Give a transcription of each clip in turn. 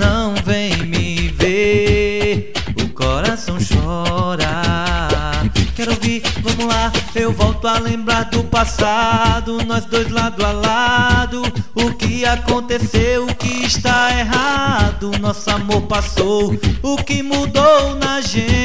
não vem me ver, o coração chora. Quero ouvir, vamos lá, eu volto a lembrar do passado, nós dois lado a lado. O que aconteceu, o que está errado? Nosso amor passou, o que mudou na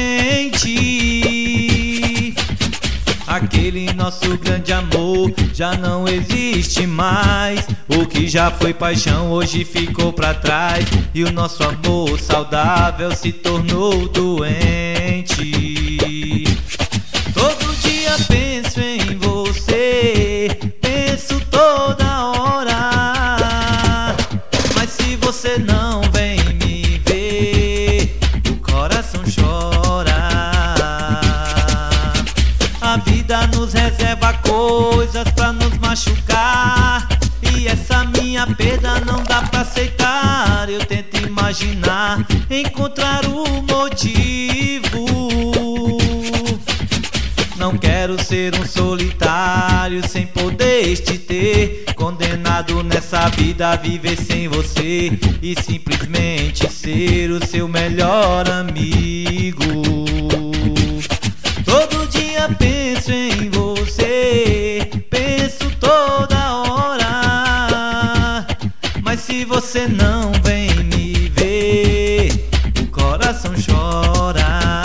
gente? Aquele nosso grande amor já não existe mais. O que já foi paixão hoje ficou pra trás, e o nosso amor saudável se tornou doente. Todo dia penso em você, penso toda hora. Mas se você não vem me ver, o coração chora. A vida nos reserva coisas pra nos machucar, e essa minha perda não dá pra aceitar. Eu tento imaginar, encontrar o motivo. Não quero ser um solitário sem poder te ter, condenado nessa vida a viver sem você e simplesmente ser o seu melhor amigo. Todo dia penso em você, penso toda hora. Mas se você não vem me ver, o coração chora.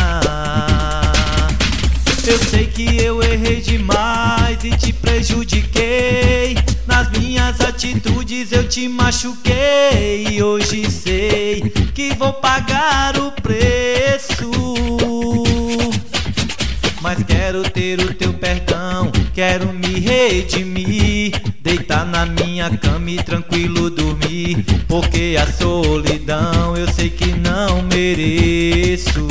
Eu sei que eu errei demais e te prejudiquei. Nas minhas atitudes eu te machuquei, e hoje sei que vou pagar o preço. Mas quero ter o teu perdão, quero me redimir, deitar na minha cama e tranquilo dormir, porque a solidão eu sei que não mereço.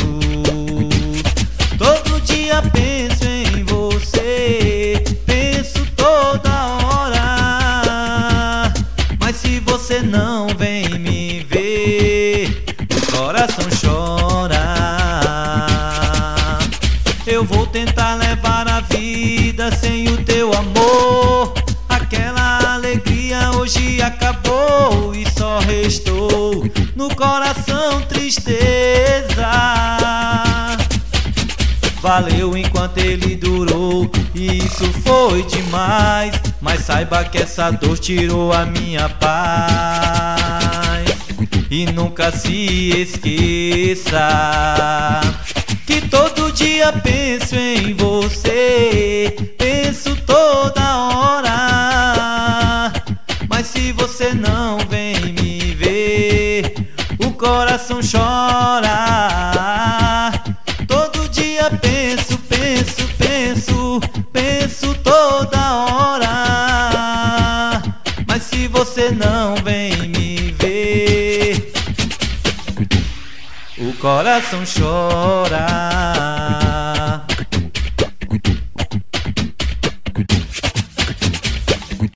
Todo dia penso em você, penso toda hora. Mas se você não vem me ver, o coração chora. Eu vou tentar levar a vida sem o teu amor. Aquela alegria hoje acabou e só restou no coração tristeza. Valeu enquanto ele durou, e isso foi demais. Mas saiba que essa dor tirou a minha paz. E nunca se esqueça que todo dia penso em você, penso toda hora. Mas se você não vem me ver, o coração chora. Todo dia penso, penso, penso, penso toda hora. Mas se você não vem me ver, o coração chora.